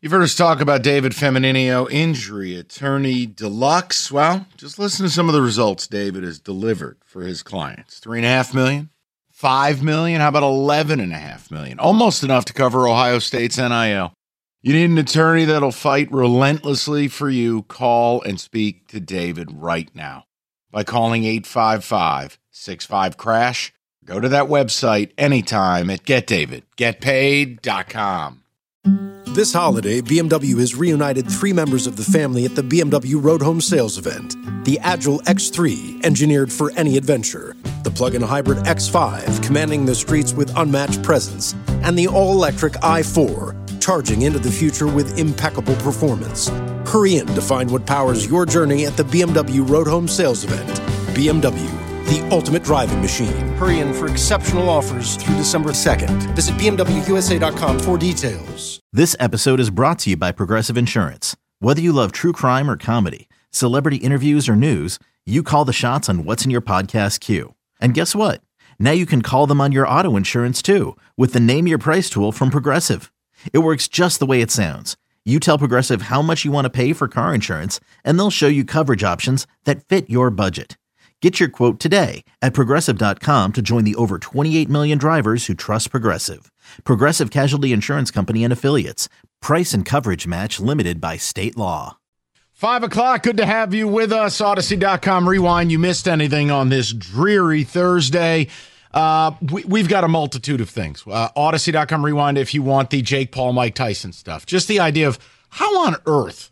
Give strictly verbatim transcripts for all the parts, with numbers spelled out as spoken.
You've heard us talk about David Femininio, injury attorney deluxe. Well, just listen to some of the results David has delivered for his clients. Three and a half million, five million, how about eleven and a half million? Almost enough to cover Ohio State's N I L. You need an attorney that'll fight relentlessly for you. Call and speak to David right now by calling eight five five, six five, crash. Go to that website anytime at get david get paid dot com. This holiday, B M W has reunited three members of the family at the B M W Road Home Sales Event. The Agile X three, engineered for any adventure. The plug-in hybrid X five, commanding the streets with unmatched presence. And the all-electric i four, charging into the future with impeccable performance. Hurry in to find what powers your journey at the B M W Road Home Sales Event. B M W, the ultimate driving machine. Hurry in for exceptional offers through December second. Visit B M W U S A dot com for details. This episode is brought to you by Progressive Insurance. Whether you love true crime or comedy, celebrity interviews or news, you call the shots on what's in your podcast queue. And guess what? Now you can call them on your auto insurance too with the Name Your Price tool from Progressive. It works just the way it sounds. You tell Progressive how much you want to pay for car insurance, and they'll show you coverage options that fit your budget. Get your quote today at Progressive dot com to join the over twenty-eight million drivers who trust Progressive. Progressive Casualty Insurance Company and Affiliates. Price and coverage match limited by state law. Five o'clock, good to have you with us. Odyssey dot com Rewind. You missed anything on this dreary Thursday. Uh, we, we've got a multitude of things. Uh, Odyssey dot com Rewind if you want the Jake Paul, Mike Tyson stuff. Just the idea of how on earth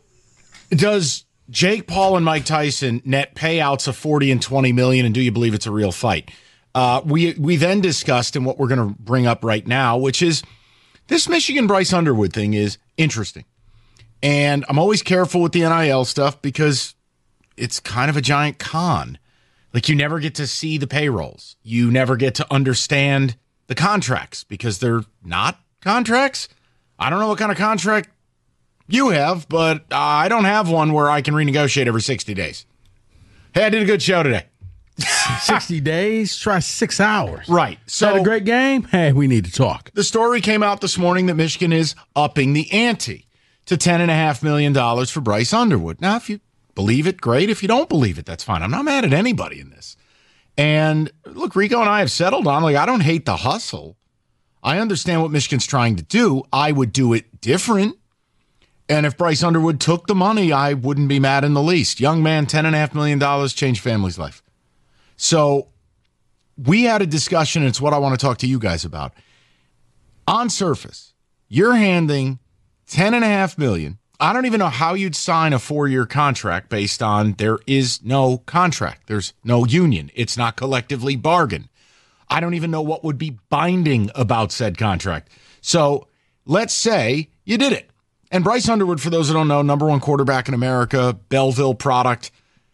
does Jake Paul and Mike Tyson net payouts of forty and twenty million, and do you believe it's a real fight? Uh, we we then discussed, and what we're going to bring up right now, which is this Michigan Bryce Underwood thing is interesting. And I'm always careful with the N I L stuff because it's kind of a giant con. Like, you never get to see the payrolls. You never get to understand the contracts because they're not contracts. I don't know what kind of contract you have, but uh, I don't have one where I can renegotiate every sixty days. Hey, I did a good show today. sixty days? Try six hours. Right. So, had a great game? Hey, we need to talk. The story came out this morning that Michigan is upping the ante to ten point five million dollars for Bryce Underwood. Now, if you believe it, great. If you don't believe it, that's fine. I'm not mad at anybody in this. And look, Rico and I have settled on, like, I don't hate the hustle. I understand what Michigan's trying to do. I would do it different. And if Bryce Underwood took the money, I wouldn't be mad in the least. Young man, ten point five million dollars, changed family's life. So we had a discussion, and it's what I want to talk to you guys about. On surface, you're handing ten point five million dollars. I don't even know how you'd sign a four-year contract based on there is no contract. There's no union. It's not collectively bargained. I don't even know what would be binding about said contract. So let's say you did it. And Bryce Underwood, for those who don't know, number one quarterback in America, Belleville product.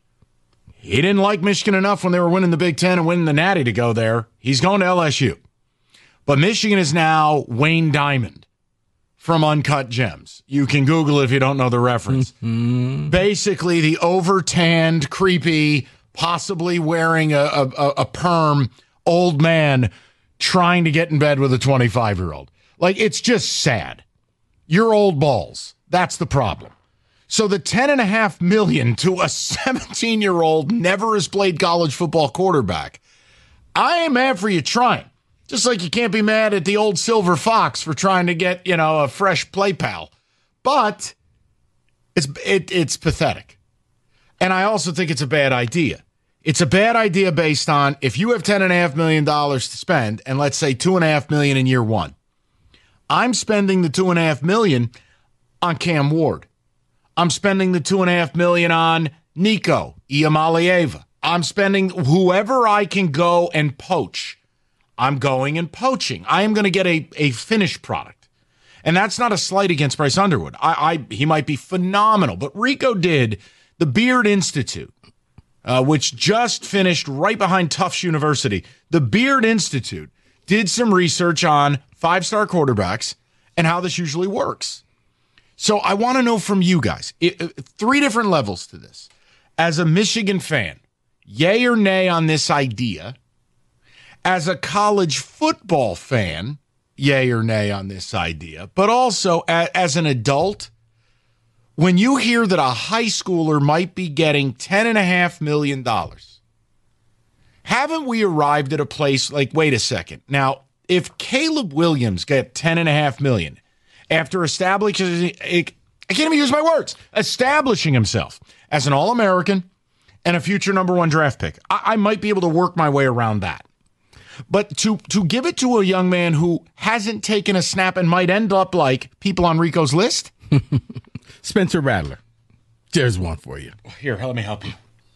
He didn't like Michigan enough when they were winning the Big Ten and winning the Natty to go there. He's going to L S U. But Michigan is now Wayne Diamond from Uncut Gems. You can Google it if you don't know the reference. Mm-hmm. Basically, the over-tanned, creepy, possibly wearing a, a, a perm old man trying to get in bed with a twenty-five-year-old. Like, it's just sad. You're old balls. That's the problem. So the ten and a half million to a seventeen-year-old never has played college football quarterback. I ain't mad for you trying. Just like you can't be mad at the old Silver Fox for trying to get, you know, a fresh play pal. But it's it, it's pathetic. And I also think it's a bad idea. It's a bad idea based on if you have ten and a half million dollars to spend, and let's say two and a half million in year one. I'm spending the two and a half million on Cam Ward. I'm spending the two and a half million on Nico Iamaleava. I'm spending whoever I can go and poach. I'm going and poaching. I am going to get a, a finished product. And that's not a slight against Bryce Underwood. I, I he might be phenomenal. But Rico did the Beard Institute, uh, which just finished right behind Tufts University. The Beard Institute did some research on five-star quarterbacks and how this usually works. So I want to know from you guys, it, it, three different levels to this. As a Michigan fan, yay or nay on this idea? As a college football fan, yay or nay on this idea, but also a, as an adult, when you hear that a high schooler might be getting ten point five million dollars, haven't we arrived at a place like, wait a second. Now, if Caleb Williams got ten point five million dollars after establishing, I can't even use my words, establishing himself as an All-American and a future number one draft pick, I, I might be able to work my way around that. But to to give it to a young man who hasn't taken a snap and might end up like people on Rico's list? Spencer Rattler. There's one for you. Here, let me help you.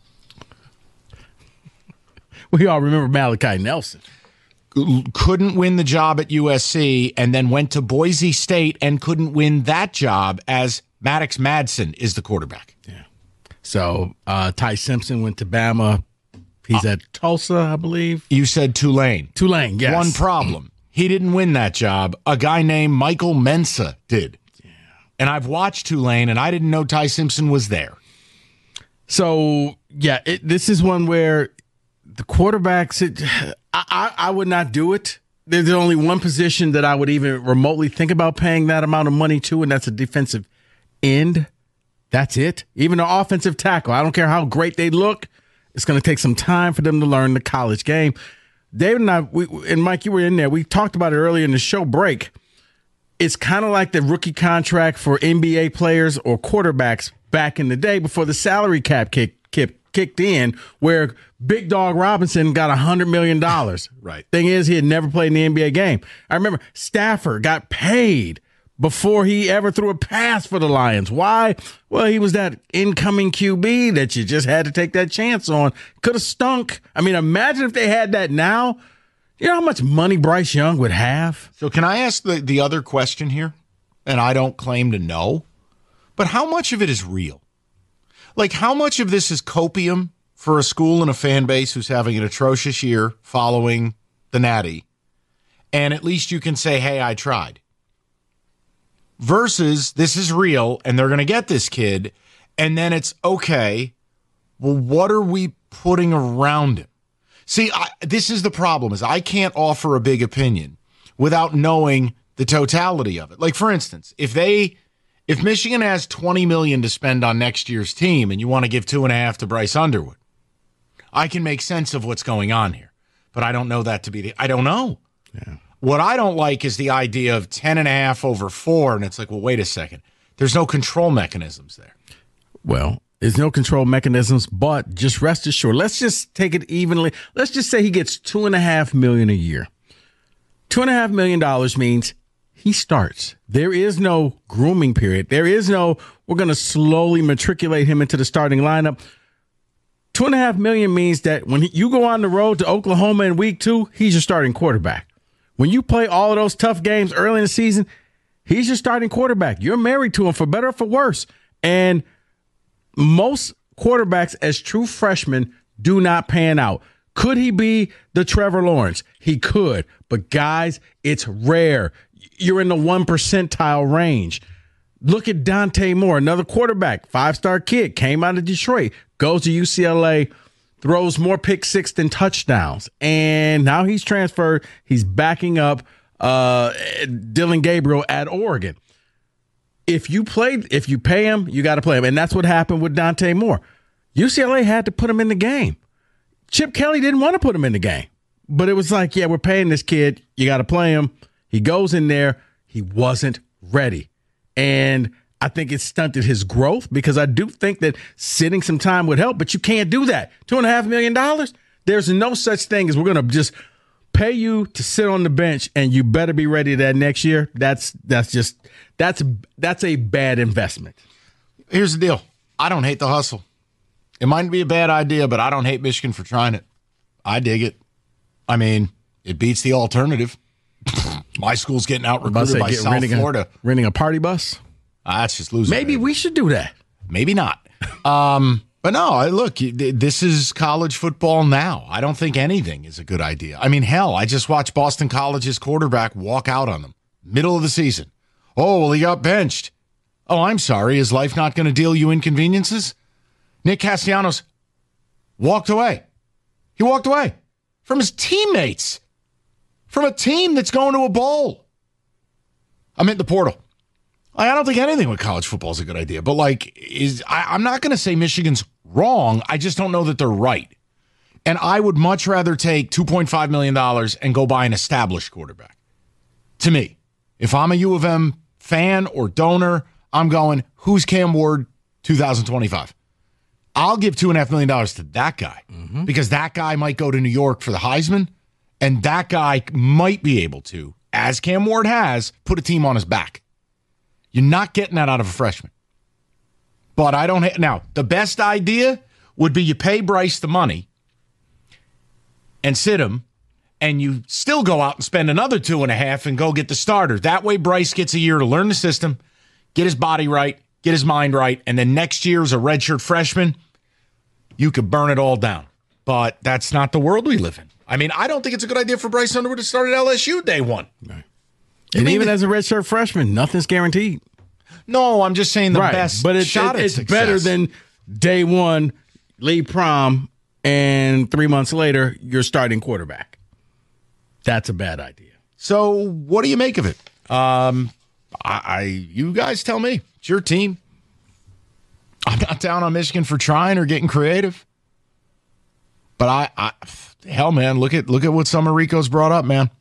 We all remember Malachi Nelson. Couldn't win the job at U S C and then went to Boise State and couldn't win that job as Maddox Madsen is the quarterback. Yeah. So uh, Ty Simpson went to Bama. He's uh, at Tulsa, I believe. You said Tulane. Tulane, yes. One problem. He didn't win that job. A guy named Michael Mensa did. Yeah. And I've watched Tulane, and I didn't know Ty Simpson was there. So, yeah, it, this is one where the quarterbacks, it, I, I, I would not do it. There's only one position that I would even remotely think about paying that amount of money to, and that's a defensive end. That's it. Even an offensive tackle. I don't care how great they look. It's going to take some time for them to learn the college game. David and I, we, and Mike, you were in there. We talked about it earlier in the show break. It's kind of like the rookie contract for N B A players or quarterbacks back in the day before the salary cap kick, kick, kicked in, where Big Dog Robinson got one hundred million dollars. Right. Thing is, he had never played in the N B A game. I remember Stafford got paid before he ever threw a pass for the Lions. Why? Well, he was that incoming Q B that you just had to take that chance on. Could have stunk. I mean, imagine if they had that now. You know how much money Bryce Young would have? So can I ask the, the other question here? And I don't claim to know, but how much of it is real? Like, how much of this is copium for a school and a fan base who's having an atrocious year following the Natty, and at least you can say, hey, I tried? Versus this is real and they're going to get this kid, and then it's okay, well, what are we putting around him? See, I, this is the problem, is I can't offer a big opinion without knowing the totality of it. Like, for instance, if they, if Michigan has twenty million dollars to spend on next year's team and you want to give two and a half to Bryce Underwood, I can make sense of what's going on here. But I don't know that to be the, I don't know. Yeah. What I don't like is the idea of ten and a half over four. And it's like, well, wait a second. There's no control mechanisms there. Well, there's no control mechanisms, but just rest assured. Let's just take it evenly. Let's just say he gets two and a half million a year. Two and a half million dollars means he starts. There is no grooming period. There is no, we're going to slowly matriculate him into the starting lineup. Two and a half million means that when you go on the road to Oklahoma in week two, he's your starting quarterback. When you play all of those tough games early in the season, he's your starting quarterback. You're married to him for better or for worse. And most quarterbacks as true freshmen do not pan out. Could he be the Trevor Lawrence? He could. But guys, it's rare. You're in the one percentile range. Look at Dante Moore, another quarterback, five-star kid, came out of Detroit, goes to U C L A, throws more pick six than touchdowns. And now he's transferred. He's backing up uh, Dillon Gabriel at Oregon. If you play, if you pay him, you got to play him. And that's what happened with Dante Moore. U C L A had to put him in the game. Chip Kelly didn't want to put him in the game. But it was like, yeah, we're paying this kid. You got to play him. He goes in there. He wasn't ready. And I think it stunted his growth, because I do think that sitting some time would help, but you can't do that. Two and a half million dollars? There's no such thing as we're going to just pay you to sit on the bench and you better be ready that next year. That's that's just that's that's a bad investment. Here's the deal. I don't hate the hustle. It might be a bad idea, but I don't hate Michigan for trying it. I dig it. I mean, it beats the alternative. My school's getting out recruited by South renting Florida. A, renting a party bus? Uh, that's just losing. Maybe we should do that. Maybe not. Um, but no, I, look, this is college football now. I don't think anything is a good idea. I mean, hell, I just watched Boston College's quarterback walk out on them. Middle of the season. Oh, well, he got benched. Oh, I'm sorry. Is life not going to deal you inconveniences? Nick Castellanos walked away. He walked away from his teammates, from a team that's going to a bowl. I meant the portal. I don't think anything with college football is a good idea, but like, is I, I'm not going to say Michigan's wrong. I just don't know that they're right. And I would much rather take two point five million dollars and go buy an established quarterback. To me, if I'm a U of M fan or donor, I'm going, who's Cam Ward two thousand twenty-five? I'll give two point five million dollars to that guy mm-hmm. because that guy might go to New York for the Heisman, and that guy might be able to, as Cam Ward has, put a team on his back. You're not getting that out of a freshman. But I don't ha- – now, the best idea would be you pay Bryce the money and sit him, and you still go out and spend another two and a half and go get the starter. That way Bryce gets a year to learn the system, get his body right, get his mind right, and then next year as a redshirt freshman, you could burn it all down. But that's not the world we live in. I mean, I don't think it's a good idea for Bryce Underwood to start at L S U day one. Right. And even as a redshirt freshman, nothing's guaranteed. No, I'm just saying the right. best but it, shot it, at it's success. Better than day one, leave prom, and three months later, you're starting quarterback. That's a bad idea. So what do you make of it? Um, I, I you guys tell me. It's your team. I'm not down on Michigan for trying or getting creative. But I, I hell, man, look at look at what Summer Rico's brought up, man.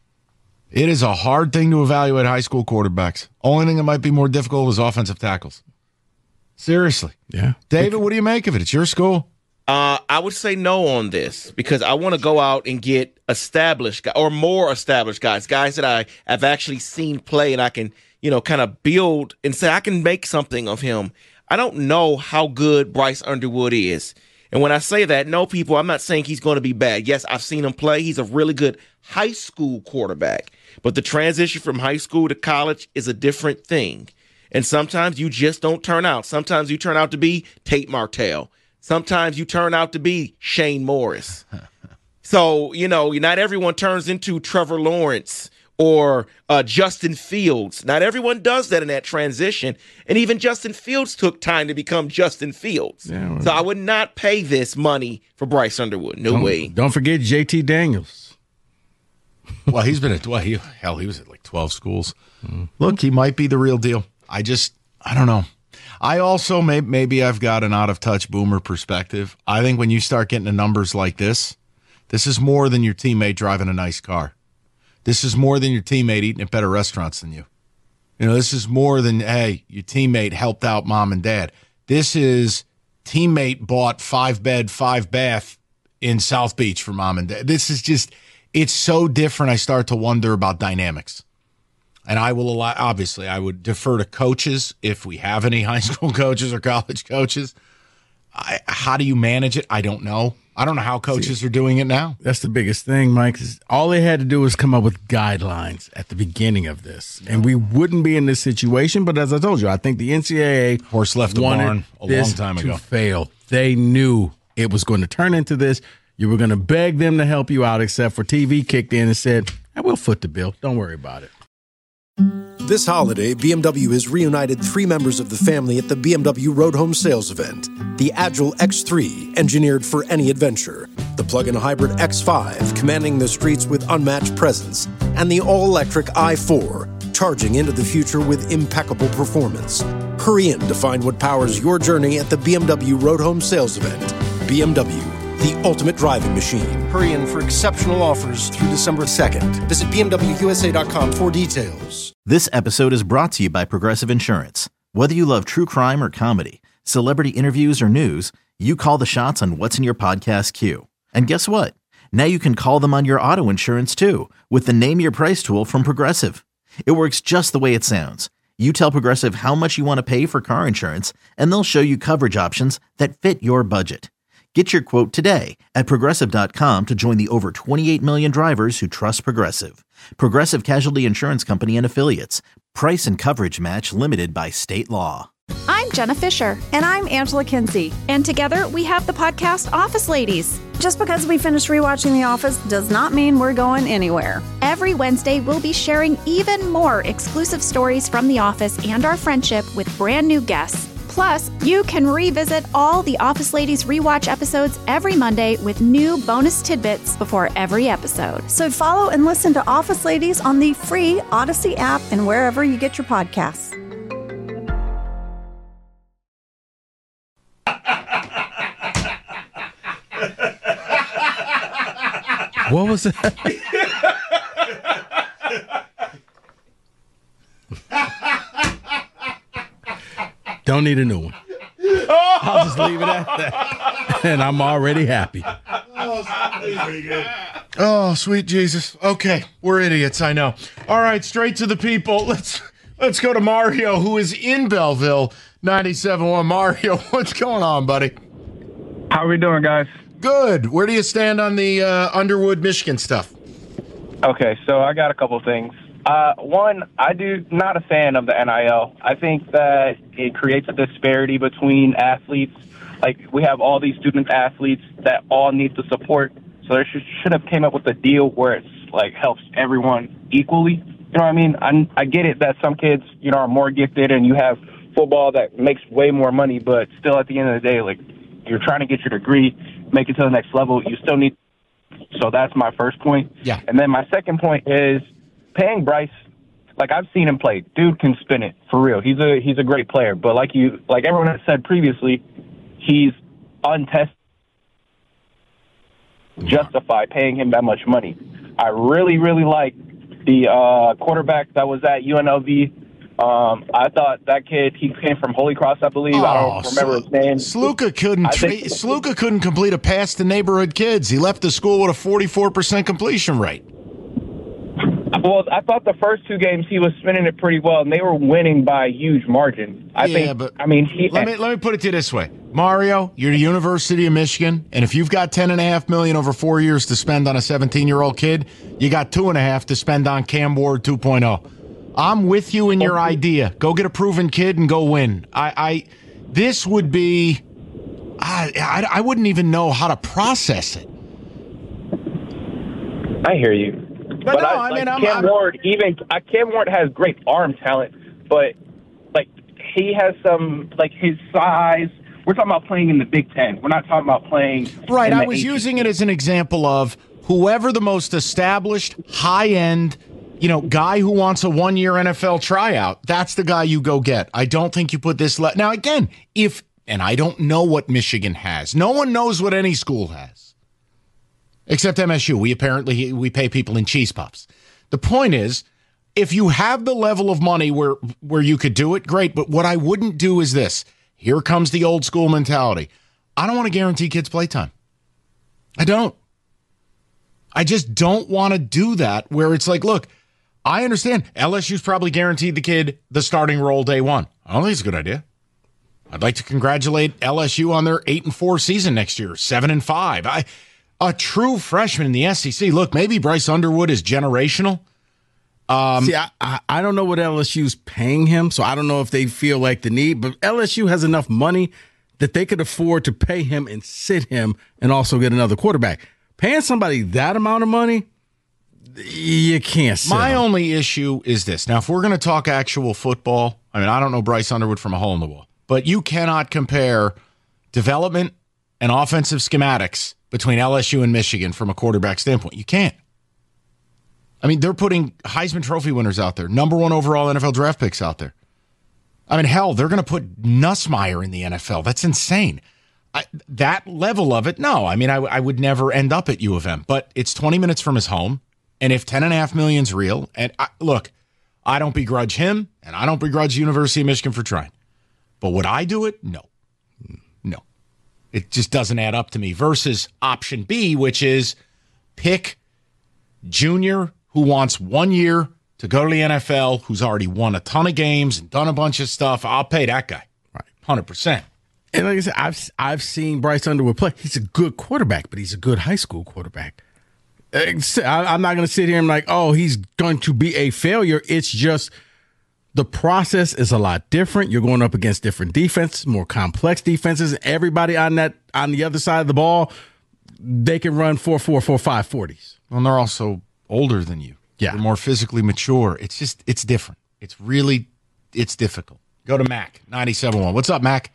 It is a hard thing to evaluate high school quarterbacks. Only thing that might be more difficult is offensive tackles. Seriously. Yeah. David, what do you make of it? It's your school. Uh, I would say no on this because I want to go out and get established guys or more established guys, guys that I have actually seen play and I can, you know, kind of build and say I can make something of him. I don't know how good Bryce Underwood is. And when I say that, no, people, I'm not saying he's going to be bad. Yes, I've seen him play. He's a really good high school quarterback. But the transition from high school to college is a different thing. And sometimes you just don't turn out. Sometimes you turn out to be Tate Martell. Sometimes you turn out to be Shane Morris. So, you know, not everyone turns into Trevor Lawrence or uh, Justin Fields. Not everyone does that in that transition. And even Justin Fields took time to become Justin Fields. Yeah, well, so I would not pay this money for Bryce Underwood. No don't, way. Don't forget J T Daniels. Well, he's been at, well, he, hell, he was at like twelve schools. Mm. Look, he might be the real deal. I just, I don't know. I also, maybe, maybe I've got an out-of-touch boomer perspective. I think when you start getting to numbers like this, this is more than your teammate driving a nice car. This is more than your teammate eating at better restaurants than you. You know, this is more than, hey, your teammate helped out mom and dad. This is teammate bought five-bed, five-bath in South Beach for mom and dad. This is just, it's so different. I start to wonder about dynamics. And I will allow, obviously, I would defer to coaches if we have any high school coaches or college coaches. I, how do you manage it? I don't know. I don't know how coaches See, are doing it now. That's the biggest thing, Mike. Is all they had to do was come up with guidelines at the beginning of this, and we wouldn't be in this situation. But as I told you, I think the N C double A horse left the barn a long time ago. To fail, they knew it was going to turn into this. You were going to beg them to help you out, except for T V kicked in and said, "I will foot the bill. Don't worry about it." This holiday, B M W has reunited three members of the family at the B M W Road Home Sales Event. The Agile X three, engineered for any adventure. The plug-in hybrid X five, commanding the streets with unmatched presence. And the all-electric i four, charging into the future with impeccable performance. Hurry in to find what powers your journey at the B M W Road Home Sales Event. B M W, the ultimate driving machine. Hurry in for exceptional offers through December second. Visit B M W U S A dot com for details. This episode is brought to you by Progressive Insurance. Whether you love true crime or comedy, celebrity interviews or news, you call the shots on what's in your podcast queue. And guess what? Now you can call them on your auto insurance too with the Name Your Price tool from Progressive. It works just the way it sounds. You tell Progressive how much you want to pay for car insurance, and they'll show you coverage options that fit your budget. Get your quote today at Progressive dot com to join the over twenty-eight million drivers who trust Progressive. Progressive Casualty Insurance Company and Affiliates. Price and coverage match limited by state law. I'm Jenna Fisher. And I'm Angela Kinsey. And together we have the podcast Office Ladies. Just because we finished rewatching The Office does not mean we're going anywhere. Every Wednesday, we'll be sharing even more exclusive stories from The Office and our friendship with brand new guests. Plus, you can revisit all the Office Ladies rewatch episodes every Monday with new bonus tidbits before every episode. So follow and listen to Office Ladies on the free Odyssey app and wherever you get your podcasts. What was that? Don't need a new one. I'll just leave it at that. And I'm already happy. Oh, sweet Jesus. Okay, we're idiots, I know. All right, straight to the people. Let's let's go to Mario, who is in Belleville, ninety-seven point one. Mario, what's going on, buddy? How are we doing, guys? Good. Where do you stand on the uh, Underwood, Michigan stuff? Okay, so I got a couple of things. Uh, one, I do not a fan of the N I L. I think that it creates a disparity between athletes. Like, we have all these student athletes that all need the support. So there should, should have came up with a deal where it's like helps everyone equally. You know what I mean? I, I get it that some kids, you know, are more gifted and you have football that makes way more money, but still at the end of the day, like, you're trying to get your degree, make it to the next level. You still need. So that's my first point. Yeah. And then my second point is paying Bryce. Like, I've seen him play. Dude can spin it for real. He's a he's a great player. But like you, like everyone has said previously, he's untested. Justify paying him that much money. I really, really like the uh, quarterback that was at U N L V. Um, I thought that kid, he came from Holy Cross, I believe. Oh, I don't remember his name. Sluka couldn't I tra- think- Sluka couldn't complete a pass to neighborhood kids. He left the school with a forty-four percent completion rate. Well, I thought the first two games he was spinning it pretty well, and they were winning by a huge margin. I Yeah, think. but I mean, he. Let me let me put it to you this way, Mario. You're the University of Michigan, and if you've got ten and a half million over four years to spend on a seventeen-year-old kid, you got two and a half to spend on Cam Ward two point oh. I'm with you in your idea. Go get a proven kid and go win. I, I this would be. I, I I wouldn't even know how to process it. I hear you. But, no, I, I mean, like I'm, Cam I'm, Ward. Even uh, Cam Ward has great arm talent, but like he has some like his size. We're talking about playing in the Big Ten. We're not talking about playing. Right. in I the was A C C. using it as an example of whoever the most established, high end, you know, guy who wants a one year N F L tryout. That's the guy you go get. I don't think you put this. Le- now, again, if and I don't know what Michigan has. No one knows what any school has. Except M S U. We apparently we pay people in cheese puffs. The point is, if you have the level of money where where you could do it, great. But what I wouldn't do is this. Here comes the old school mentality. I don't want to guarantee kids playtime. I don't. I just don't want to do that where it's like, look, I understand L S U's probably guaranteed the kid the starting role day one. I don't think it's a good idea. I'd like to congratulate L S U on their eight and four season next year, seven and five. I. A true freshman in the S E C. Look, maybe Bryce Underwood is generational. Um, See, I, I, I don't know what L S U's paying him, so I don't know if they feel like the need. But L S U has enough money that they could afford to pay him and sit him and also get another quarterback. Paying somebody that amount of money, you can't sit My him. only issue is this. Now, if we're going to talk actual football, I mean, I don't know Bryce Underwood from a hole in the wall, but you cannot compare development and offensive schematics between L S U and Michigan from a quarterback standpoint. You can't. I mean, they're putting Heisman Trophy winners out there, number one overall N F L draft picks out there. I mean, hell, they're going to put Nussmeier in the N F L. That's insane. I, that level of it, no. I mean, I, I would never end up at U of M, but it's twenty minutes from his home. And if ten and a half million is real, and I, look, I don't begrudge him, and I don't begrudge University of Michigan for trying. But would I do it? No. No. It just doesn't add up to me versus option B, which is pick junior who wants one year to go to the N F L, who's already won a ton of games and done a bunch of stuff. I'll pay that guy. Right. one hundred percent. And like I said, I've, I've seen Bryce Underwood play. He's a good quarterback, but he's a good high school quarterback. I'm not going to sit here and like, oh, he's going to be a failure. It's just the process is a lot different. You're going up against different defenses, more complex defenses. Everybody on that on the other side of the ball, they can run four, four, four, five, forties. Well, and they're also older than you. Yeah. They're more physically mature. It's just, it's different. It's really, it's difficult. Go to Mac, ninety-seven point one. What's up, Mac?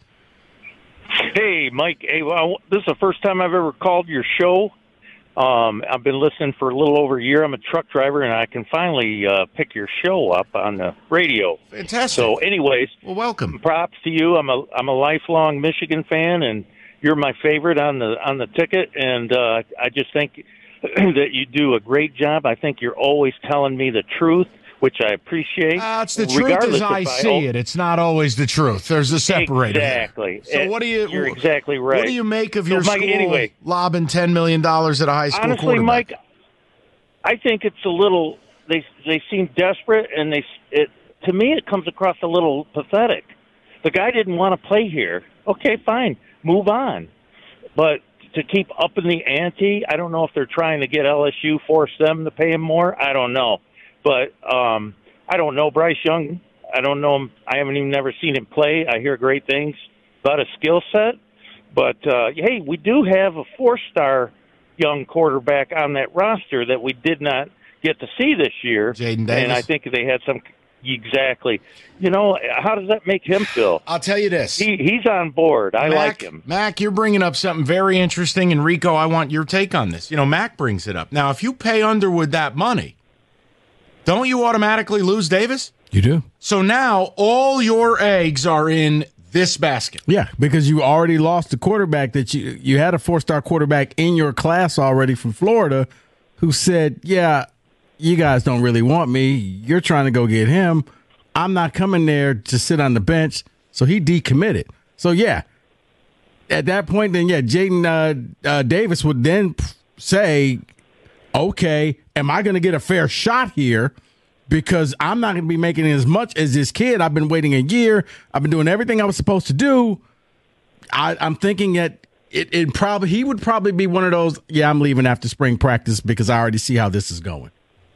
Hey, Mike. Hey, well, this is the first time I've ever called your show. Um, I've been listening for a little over a year. I'm a truck driver, and I can finally uh, pick your show up on the radio. Fantastic. So, anyways, well, welcome. Props to you. I'm a I'm a lifelong Michigan fan, and you're my favorite on the on the ticket. And uh, I just think that you do a great job. I think you're always telling me the truth, which I appreciate. Uh, it's the truth as I see I, it. It's not always the truth. There's a separator. Exactly. So it, what do you? You're exactly right. What do you make of so your Mike, school anyway, lobbing ten million dollars at a high school honestly, quarterback? Mike, I think it's a little. They they seem desperate, and they it to me it comes across a little pathetic. The guy didn't want to play here. Okay, fine, move on. But to keep upping the ante, I don't know if they're trying to get L S U, force them to pay him more. I don't know. But um, I don't know Bryce Young. I don't know him. I haven't even never seen him play. I hear great things about his skill set. But, uh, hey, we do have a four-star young quarterback on that roster that we did not get to see this year. Jaden Davis. And I think they had some – exactly. You know, how does that make him feel? I'll tell you this. He, he's on board. I Mac, like him. Mac, you're bringing up something very interesting. And, Rico, I want your take on this. You know, Mac brings it up. Now, if you pay Underwood that money – don't you automatically lose Davis? You do. So now all your eggs are in this basket. Yeah, because you already lost the quarterback that you you had a four-star quarterback in your class already from Florida who said, yeah, you guys don't really want me. You're trying to go get him. I'm not coming there to sit on the bench. So he decommitted. So, yeah, at that point, then, yeah, Jaden uh, uh, Davis would then say, okay, am I going to get a fair shot here? Because I'm not going to be making as much as this kid. I've been waiting a year. I've been doing everything I was supposed to do. I, I'm thinking that it, it probably he would probably be one of those, yeah, I'm leaving after spring practice because I already see how this is going.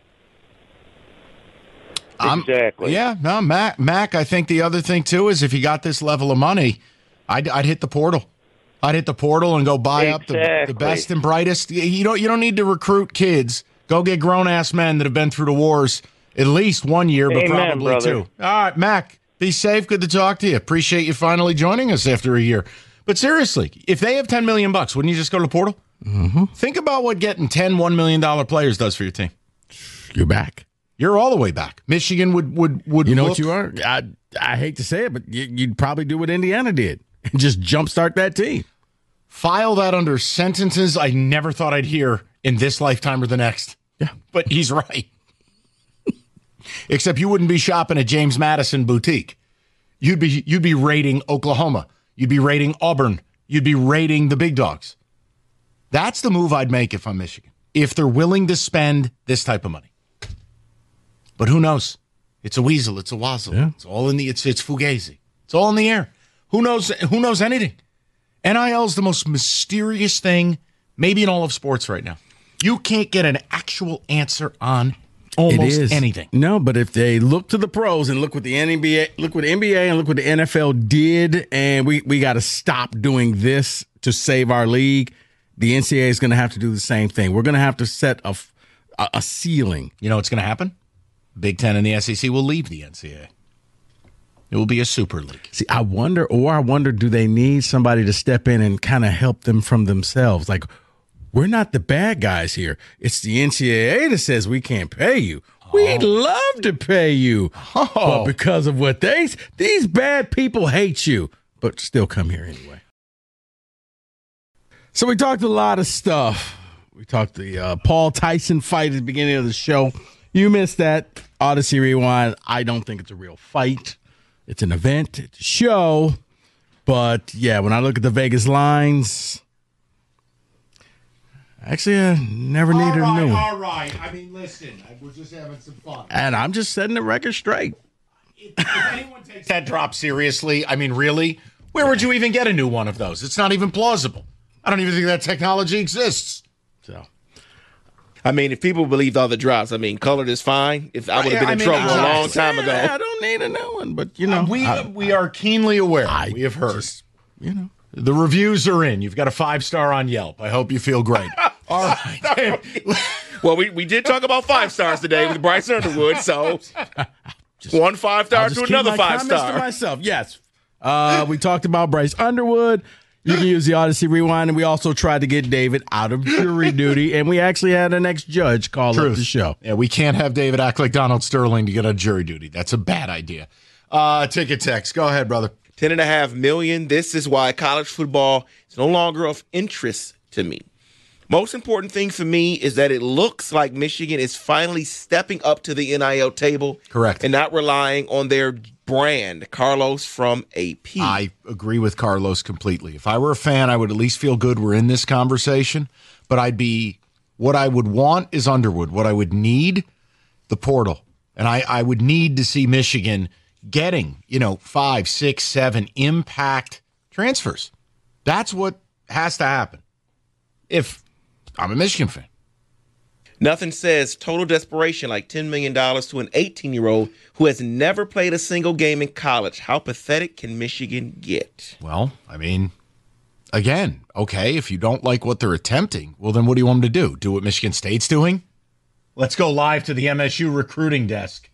Exactly. Um, yeah, no, Mac, Mac, I think the other thing, too, is if you got this level of money, I'd, I'd hit the portal. I'd hit the portal and go buy exactly. up the, the best and brightest. You don't, you don't need to recruit kids. Go get grown-ass men that have been through the wars at least one year, but Amen, probably brother. two. All right, Mac, be safe. Good to talk to you. Appreciate you finally joining us after a year. But seriously, if they have ten million bucks, wouldn't you just go to the portal? Mm-hmm. Think about what getting ten one million dollars players does for your team. You're back. You're all the way back. Michigan would would would. You know look, what you are? I I hate to say it, but you, you'd probably do what Indiana did and just jumpstart that team. File that under sentences I never thought I'd hear in this lifetime or the next. Yeah, but he's right. Except you wouldn't be shopping at James Madison Boutique. You'd be you'd be raiding Oklahoma. You'd be raiding Auburn. You'd be raiding the big dogs. That's the move I'd make if I'm Michigan. If they're willing to spend this type of money. But who knows? It's a weasel. It's a wazzle. Yeah. It's all in the. It's it's fugazi. It's all in the air. Who knows? Who knows anything? N I L is the most mysterious thing, maybe in all of sports right now. You can't get an actual answer on almost it is. anything. No, but if they look to the pros and look what the N B A, look what the N B A and look what the N F L did, and we we got to stop doing this to save our league. The N C double A is going to have to do the same thing. We're going to have to set a a, a ceiling. You know what's going to happen? Big Ten and the S E C will leave the N C double A. It will be a super league. See, I wonder, or I wonder, do they need somebody to step in and kind of help them from themselves? Like, we're not the bad guys here. It's the N C double A that says we can't pay you. Oh. We'd love to pay you. Oh. But because of what they, these bad people hate you, but still come here anyway. So we talked a lot of stuff. We talked the uh, Paul Tyson fight at the beginning of the show. You missed that. Odyssey Rewind. I don't think it's a real fight. It's an event. It's a show. But, yeah, when I look at the Vegas lines, actually, I never all needed right, a new one. All right. I mean, listen, we're just having some fun. And I'm just setting the record straight. If, if anyone takes that drop seriously, I mean, really, where would you even get a new one of those? It's not even plausible. I don't even think that technology exists. So, I mean, if people believed all the drops, I mean, colored is fine. If I would have been I in mean, trouble I, a long time ago. I don't need a new one, but, you know. Uh, we I, we are keenly aware. I we have heard. Just, you know. The reviews are in. You've got a five-star on Yelp. I hope you feel great. All right. Well, we, we did talk about five stars today with Bryce Underwood, so. Just, One five star I'll just to keep another my five comments star. to myself. Yes. Uh, we talked about Bryce Underwood. You can use the Odyssey Rewind, and we also tried to get David out of jury duty, and we actually had an ex-judge call Truth. up the show. Yeah, we can't have David act like Donald Sterling to get on jury duty. That's a bad idea. Uh, ticket text. Go ahead, brother. Ten and a half million. This is why college football is no longer of interest to me. Most important thing for me is that it looks like Michigan is finally stepping up to the N I L table. Correct. And not relying on their brand. Carlos from A P. I agree with Carlos completely. If I were a fan, I would at least feel good we're in this conversation. But I'd be, what I would want is Underwood. What I would need, the portal. And I, I would need to see Michigan getting, you know, five, six, seven impact transfers. That's what has to happen. If I'm a Michigan fan. Nothing says total desperation like ten million dollars to an eighteen-year-old who has never played a single game in college. How pathetic can Michigan get? Well, I mean, again, okay, if you don't like what they're attempting, well, then what do you want them to do? Do what Michigan State's doing? Let's go live to the M S U recruiting desk.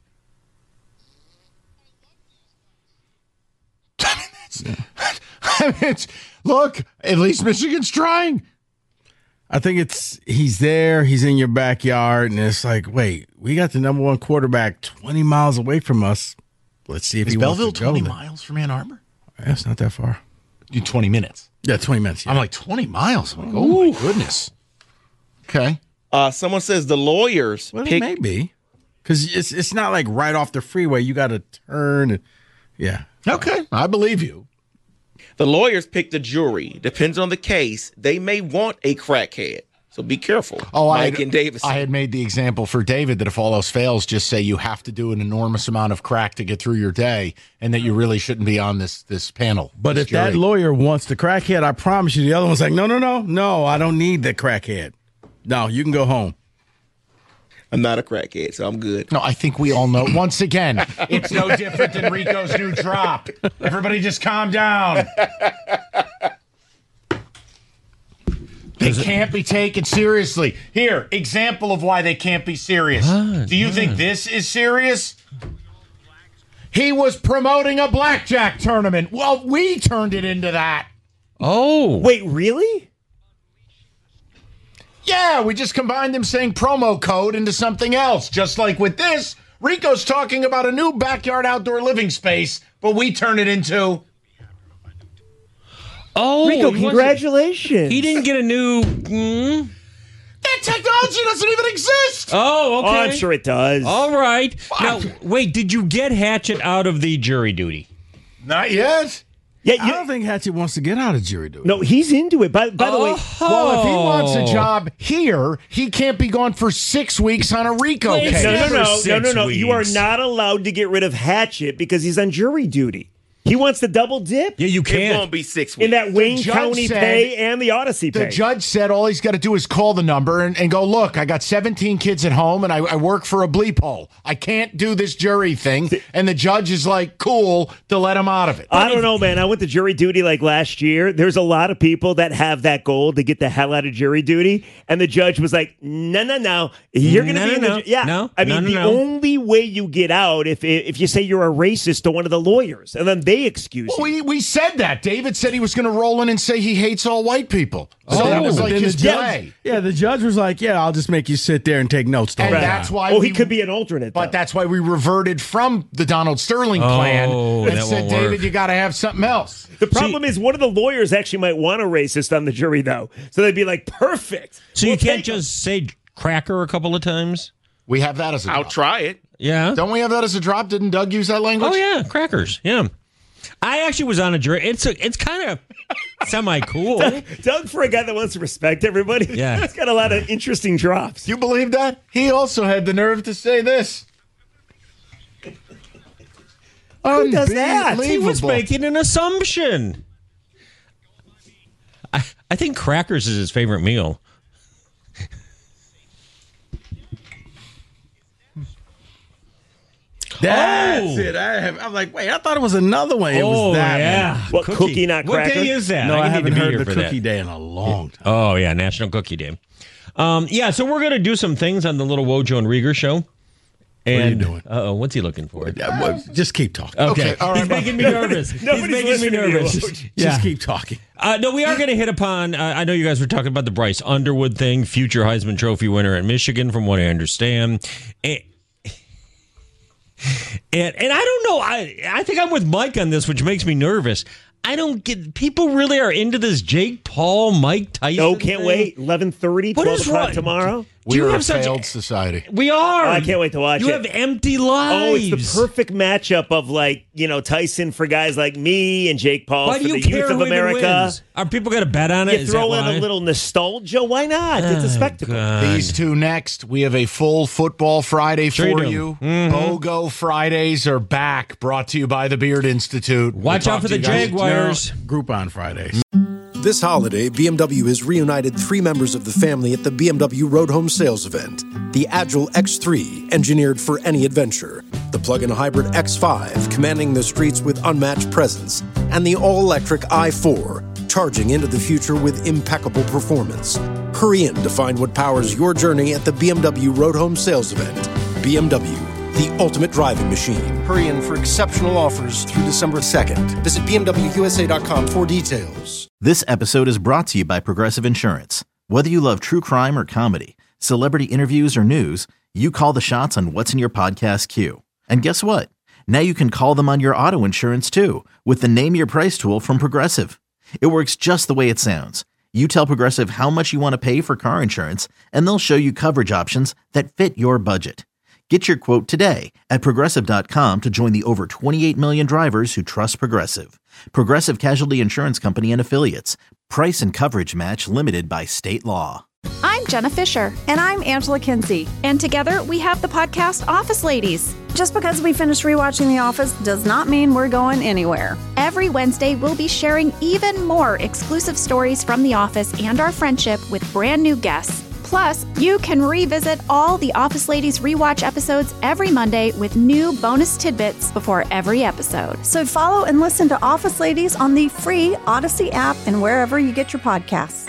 I mean, it's, I mean, it's, look, at least Michigan's trying. I think it's he's there, he's in your backyard, and it's like, wait, we got the number one quarterback twenty miles away from us. Let's see if Is he Belleville wants to go twenty there. miles from Ann Arbor? Yeah, it's not that far. You twenty minutes. Yeah, twenty minutes. Yeah. I'm like, twenty miles? I'm like, oh, my goodness. Okay. Uh, someone says the lawyers Well, pick. it may be. Because it's, it's not like right off the freeway. You got to turn. And, yeah. Okay, I believe you. The lawyers pick the jury. Depends on the case. They may want a crackhead. So be careful. Oh, Mike I, and Davis. I had made the example for David that if all else fails, just say you have to do an enormous amount of crack to get through your day, and that you really shouldn't be on this this panel. But this if that jury. lawyer wants the crackhead, I promise you, the other one's like, no, no, no, no, I don't need the crackhead. No, you can go home. I'm not a crackhead, so I'm good. No, I think we all know. Once again, it's no different than Rico's new drop. Everybody just calm down. They can't be taken seriously. Here, example of why they can't be serious. Ah, Do you yeah. think this is serious? He was promoting a blackjack tournament. Well, we turned it into that. Oh. Wait, really? Yeah, we just combined him saying promo code into something else. Just like with this, Rico's talking about a new backyard outdoor living space, but we turn it into... Oh, Rico, he wasn't- congratulations. He didn't get a new. Mm. That technology doesn't even exist! Oh, okay. Oh, I'm sure it does. All right. Now, wait, did you get Hatchet out of the jury duty? Not yet. Yeah, I you, don't think Hatchet wants to get out of jury duty. no, he's into it. By, by the way, Well, if he wants a Oh. job here, he can't be gone for six weeks on a RICO Wait, case. no, no, never no, no, six no, no. You are weeks. not allowed to get rid of Hatchet because he's on jury duty. He wants the double dip Yeah, you It can't. won't be six weeks. in that Wayne judge County said- pay and the Odyssey The pay. judge said all he's got to do is call the number and, and go, look, I got seventeen kids at home and I, I work for a bleep hole. I can't do this jury thing. And the judge is like, cool, to let him out of it. I don't know, man. I went to jury duty like last year. There's a lot of people that have that goal to get the hell out of jury duty. And the judge was like, no, no, no. You're going to No, be in no, the no. ju- Yeah. No, I mean, no, no, the no. only way you get out if if you say you're a racist to one of the lawyers and then they excuse Well, you. we, we said that. David said he was going to roll in and say he hates all white people. So that was but like then his the judge, play. Yeah, the judge was like, yeah, I'll just make you sit there and take notes. the And whole time. that's why Oh, we, he could be an alternate. But though. that's why we reverted from the Donald Sterling plan Oh, and that said, won't David, work. you got to have something else. The problem is one of the lawyers actually might want a racist on the jury, though. So they'd be like, perfect. So We'll you can't take him. just say cracker a couple of times? We have that as a I'll drop. try it. Yeah. Don't we have that as a drop? Didn't Doug use that language? Oh yeah, crackers. Yeah. I actually was on a jury. It's a, it's kind of semi cool. Doug, for a guy that wants to respect everybody, Yeah. he's got a lot of interesting drops. You believe that? He also had the nerve to say this. Who does that? He was Unbelievable. making an assumption. I, I think crackers is his favorite meal. That's Oh. it. I have, I'm like, wait, I thought it was another one. It oh was that yeah, one. What, cookie, not What cracker? day is that? No, I, need haven't to be heard here the for cookie that. day in a long time. Oh yeah, National Cookie Day. Um, yeah, so we're gonna do some things on the little Wojo and Rieger show. And, what are you doing? Uh-oh, what's he looking for? Yeah, well, just keep talking. Okay, Okay, all right, he's making me nervous. He's Nobody's making me listening to you, nervous. Woj. Yeah. Just keep talking. Uh, no, we are going to hit upon. Uh, I know you guys were talking about the Bryce Underwood thing, future Heisman Trophy winner at Michigan, from what I understand. And, and and I don't know. I I think I'm with Mike on this, which makes me nervous. I don't get. People really are into this Jake Paul, Mike Tyson. Oh, can't thing. wait. eleven thirty, What twelve is o'clock wrong? tomorrow. Do We you are a have such? failed society. We are. Oh, I can't wait to watch you it. You have empty Oh, lives. it's the perfect matchup of, like, you know, Tyson for guys like me and Jake Paul Why for do you the care youth of who even America. wins? Are people going to bet on it? You Is throw that in why? a little nostalgia. Why not? It's a Oh, spectacle. God. These two next. We have a full football Friday Sure you for do. you. Mhm. BOGO Fridays are back, brought to you by the Beard Institute. Watch We'll out for talk the to you guys- Jaguars. Groupon Fridays. This holiday, B M W has reunited three members of the family at the B M W Road Home Sales Event. The Agile X three, engineered for any adventure. The plug-in hybrid X five, commanding the streets with unmatched presence. And the all-electric i four, charging into the future with impeccable performance. Hurry in to find what powers your journey at the B M W Road Home Sales Event. B M W, the ultimate driving machine. Hurry in for exceptional offers through December second. Visit B M W U S A dot com for details. This episode is brought to you by Progressive Insurance. Whether you love true crime or comedy, celebrity interviews or news, you call the shots on what's in your podcast queue. And guess what? Now you can call them on your auto insurance too, with the Name Your Price tool from Progressive. It works just the way it sounds. You tell Progressive how much you want to pay for car insurance, and they'll show you coverage options that fit your budget. Get your quote today at Progressive dot com to join the over twenty-eight million drivers who trust Progressive. Progressive Casualty Insurance Company and Affiliates. Price and coverage match limited by state law. I'm Jenna Fisher. And I'm Angela Kinsey. And together we have the podcast Office Ladies. Just because we finished rewatching The Office does not mean we're going anywhere. Every Wednesday, we'll be sharing even more exclusive stories from The Office and our friendship with brand new guests. Plus, you can revisit all the Office Ladies rewatch episodes every Monday with new bonus tidbits before every episode. So follow and listen to Office Ladies on the free Odyssey app and wherever you get your podcasts.